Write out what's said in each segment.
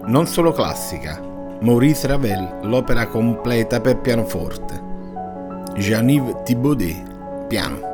Non solo classica, Maurice Ravel, l'opera completa per pianoforte. Jean-Yves Thibaudet, piano.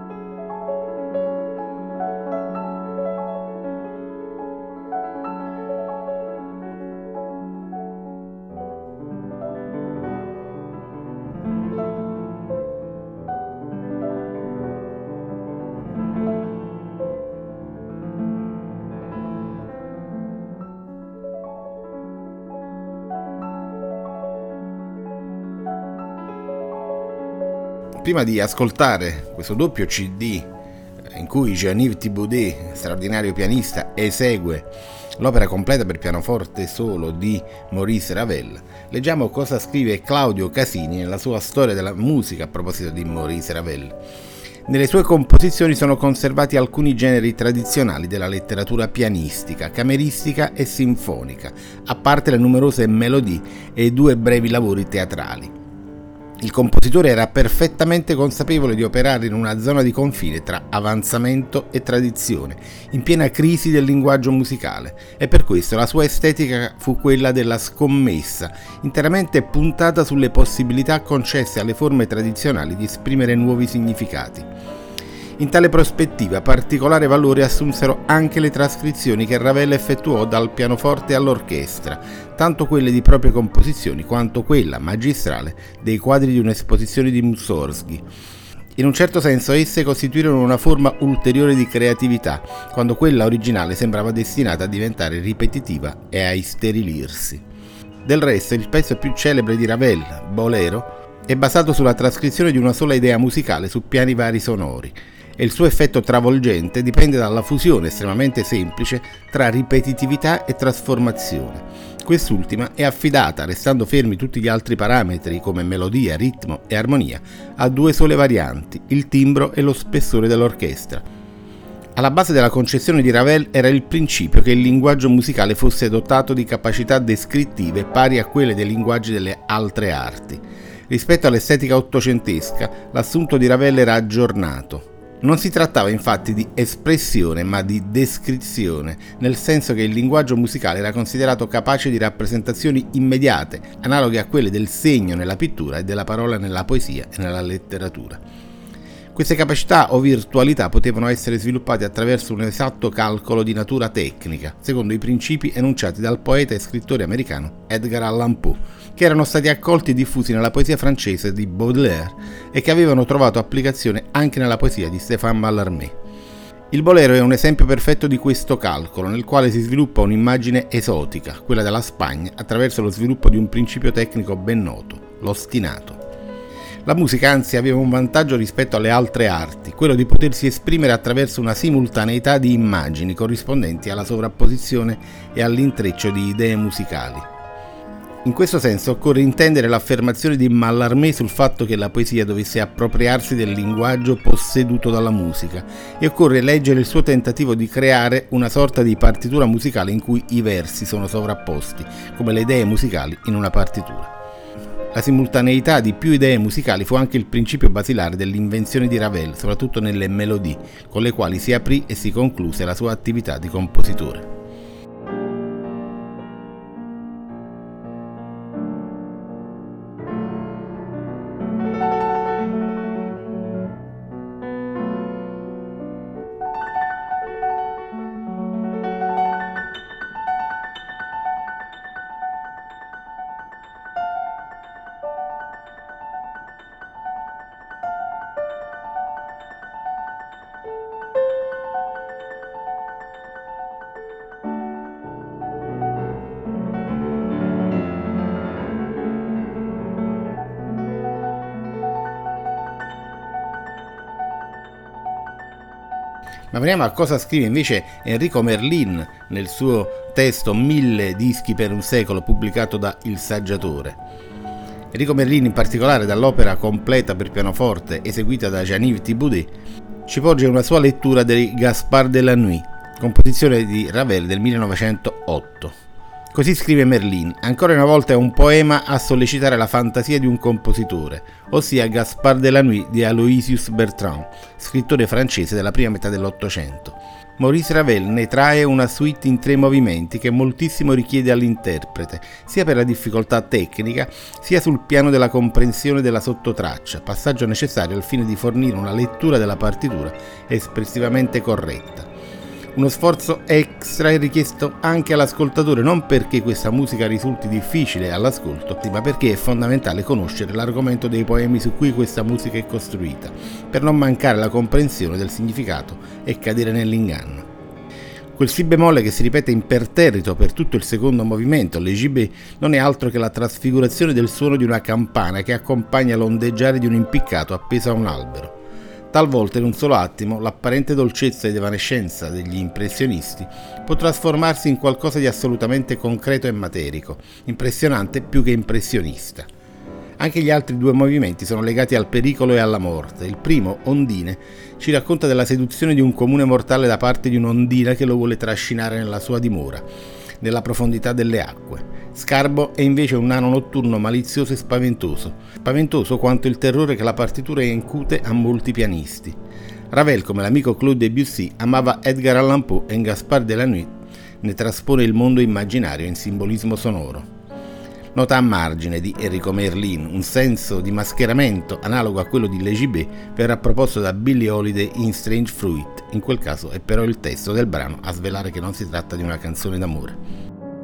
Prima di ascoltare questo doppio CD in cui Jean-Yves Thibaudet, straordinario pianista, esegue l'opera completa per pianoforte solo di Maurice Ravel, leggiamo cosa scrive Claudio Casini nella sua storia della musica a proposito di Maurice Ravel. Nelle sue composizioni sono conservati alcuni generi tradizionali della letteratura pianistica, cameristica e sinfonica, a parte le numerose melodie e i 2 brevi lavori teatrali. Il compositore era perfettamente consapevole di operare in una zona di confine tra avanzamento e tradizione, in piena crisi del linguaggio musicale, e per questo la sua estetica fu quella della scommessa, interamente puntata sulle possibilità concesse alle forme tradizionali di esprimere nuovi significati. In tale prospettiva particolare valore assunsero anche le trascrizioni che Ravel effettuò dal pianoforte all'orchestra, tanto quelle di proprie composizioni quanto quella magistrale dei quadri di un'esposizione di Mussorgsky. In un certo senso esse costituirono una forma ulteriore di creatività, quando quella originale sembrava destinata a diventare ripetitiva e a isterilirsi. Del resto il pezzo più celebre di Ravel, Bolero, è basato sulla trascrizione di una sola idea musicale su piani vari sonori, e il suo effetto travolgente dipende dalla fusione estremamente semplice tra ripetitività e trasformazione. Quest'ultima è affidata, restando fermi tutti gli altri parametri come melodia, ritmo e armonia, a 2 sole varianti, il timbro e lo spessore dell'orchestra. Alla base della concezione di Ravel era il principio che il linguaggio musicale fosse dotato di capacità descrittive pari a quelle dei linguaggi delle altre arti. Rispetto all'estetica ottocentesca, l'assunto di Ravel era aggiornato. Non si trattava infatti di espressione ma di descrizione, nel senso che il linguaggio musicale era considerato capace di rappresentazioni immediate, analoghe a quelle del segno nella pittura e della parola nella poesia e nella letteratura. Queste capacità o virtualità potevano essere sviluppate attraverso un esatto calcolo di natura tecnica, secondo i principi enunciati dal poeta e scrittore americano Edgar Allan Poe, che erano stati accolti e diffusi nella poesia francese di Baudelaire e che avevano trovato applicazione anche nella poesia di Stéphane Mallarmé. Il bolero è un esempio perfetto di questo calcolo, nel quale si sviluppa un'immagine esotica, quella della Spagna, attraverso lo sviluppo di un principio tecnico ben noto, l'ostinato. La musica anzi aveva un vantaggio rispetto alle altre arti, quello di potersi esprimere attraverso una simultaneità di immagini corrispondenti alla sovrapposizione e all'intreccio di idee musicali. In questo senso occorre intendere l'affermazione di Mallarmé sul fatto che la poesia dovesse appropriarsi del linguaggio posseduto dalla musica, e occorre leggere il suo tentativo di creare una sorta di partitura musicale in cui i versi sono sovrapposti, come le idee musicali in una partitura. La simultaneità di più idee musicali fu anche il principio basilare dell'invenzione di Ravel, soprattutto nelle melodie, con le quali si aprì e si concluse la sua attività di compositore. Ma veniamo a cosa scrive invece Enrico Merlin nel suo testo 1000 dischi per un secolo, pubblicato da Il Saggiatore. Enrico Merlin, in particolare dall'opera completa per pianoforte eseguita da Jean-Yves Thibaudet, ci porge una sua lettura dei Gaspard de la Nuit, composizione di Ravel del 1908. Così scrive Merlin: ancora una volta è un poema a sollecitare la fantasia di un compositore, ossia Gaspard de la Nuit di Aloysius Bertrand, scrittore francese della prima metà dell'Ottocento. Maurice Ravel ne trae una suite in 3 movimenti che moltissimo richiede all'interprete, sia per la difficoltà tecnica, sia sul piano della comprensione della sottotraccia, passaggio necessario al fine di fornire una lettura della partitura espressivamente corretta. Uno sforzo extra è richiesto anche all'ascoltatore, non perché questa musica risulti difficile all'ascolto, ma perché è fondamentale conoscere l'argomento dei poemi su cui questa musica è costruita, per non mancare la comprensione del significato e cadere nell'inganno. Quel si bemolle che si ripete imperterrito per tutto il secondo movimento, l'Egibé, non è altro che la trasfigurazione del suono di una campana che accompagna l'ondeggiare di un impiccato appeso a un albero. Talvolta in un solo attimo l'apparente dolcezza ed evanescenza degli impressionisti può trasformarsi in qualcosa di assolutamente concreto e materico, impressionante più che impressionista. Anche gli altri 2 movimenti sono legati al pericolo e alla morte. Il primo, Ondine, ci racconta della seduzione di un comune mortale da parte di un'ondina che lo vuole trascinare nella sua dimora, nella profondità delle acque. Scarbo è invece un nano notturno malizioso e spaventoso quanto il terrore che la partitura incute a molti pianisti. Ravel, come l'amico Claude Debussy, amava Edgar Allan Poe e Gaspard de la Nuit ne traspone il mondo immaginario in simbolismo sonoro. Nota a margine di Enrico Merlin, un senso di mascheramento analogo a quello di L'Egibé verrà proposto da Billie Holiday in Strange Fruit. In quel caso è però il testo del brano a svelare che non si tratta di una canzone d'amore.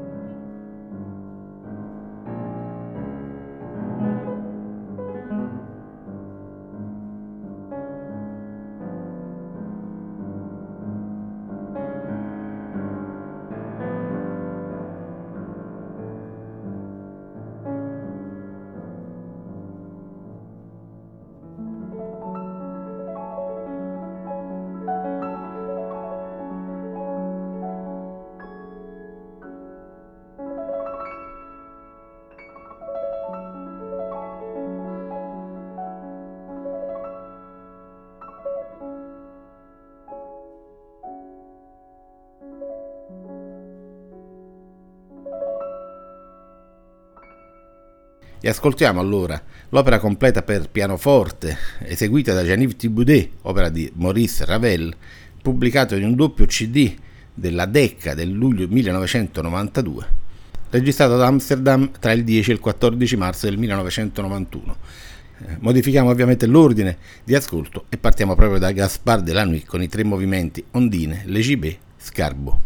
E ascoltiamo allora l'opera completa per pianoforte, eseguita da Jean-Yves Thibaudet, opera di Maurice Ravel, pubblicato in un doppio CD della Decca del luglio 1992, registrato ad Amsterdam tra il 10 e il 14 marzo del 1991. Modifichiamo ovviamente l'ordine di ascolto e partiamo proprio da Gaspard de la Nuit con i 3 movimenti Ondine, L'Egibé, Scarbo.